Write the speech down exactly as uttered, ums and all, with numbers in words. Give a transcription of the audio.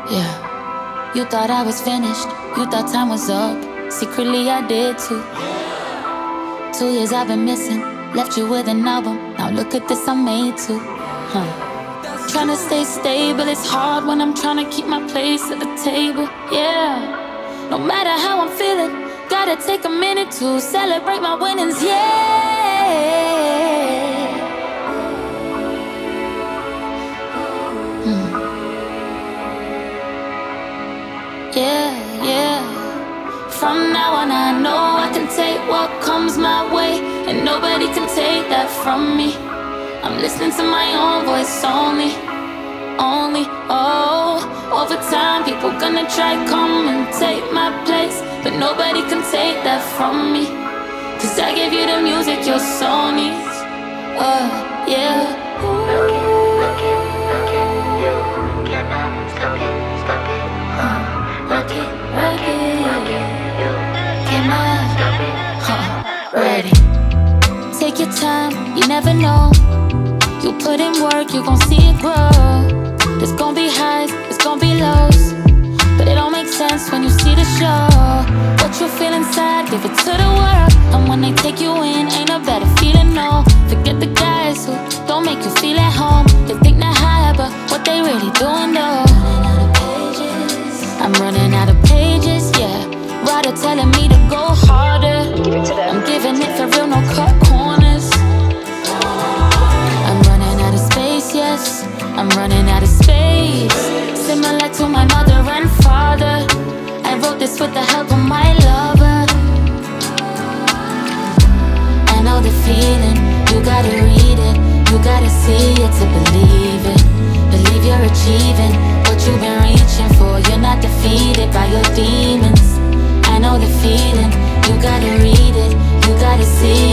Yeah. You thought I was finished, you thought time was up. Secretly I did too. Two years I've been missing, left you with an album. Now look at this I made too. Huh. Trying to stay stable, it's hard when I'm trying to keep my place at the table. Yeah. No matter how I'm feeling, gotta take a minute to celebrate my winnings. Yeah. Yeah, yeah. From now on I know I can take what comes my way, and nobody can take that from me. I'm listening to my own voice only, only, oh. Over time people gonna try come and take my place, but nobody can take that from me. Cause I gave you the music your soul needs. Uh, yeah. Ooh. Look it, look it, look it. You cannot stop it, stop it. Uh. Rock it, rock it, rock it, you cannot stop it. Huh, ready. Take your time, you never know. You put in work, you gon' see it grow. There's gon' be highs, there's gon' be lows, but it all makes sense when you see the show. What you feel inside, give it to the world. And when they take you in, ain't a better feeling, no. Forget the guys who don't make you feel at home. They think they're high, but what they really doing though? I'm running out of pages, yeah. Writer telling me to go harder. I'm giving it for real, no cut corners. I'm running out of space, yes. I'm running out of space. Similar to my mother and father. I wrote this with the help of my lover. I know the feeling, you gotta read it. You gotta see it to believe it. Believe you're achieving what you've been reaching for. You're not defeated by your demons. I know the feeling, you gotta read it. You gotta see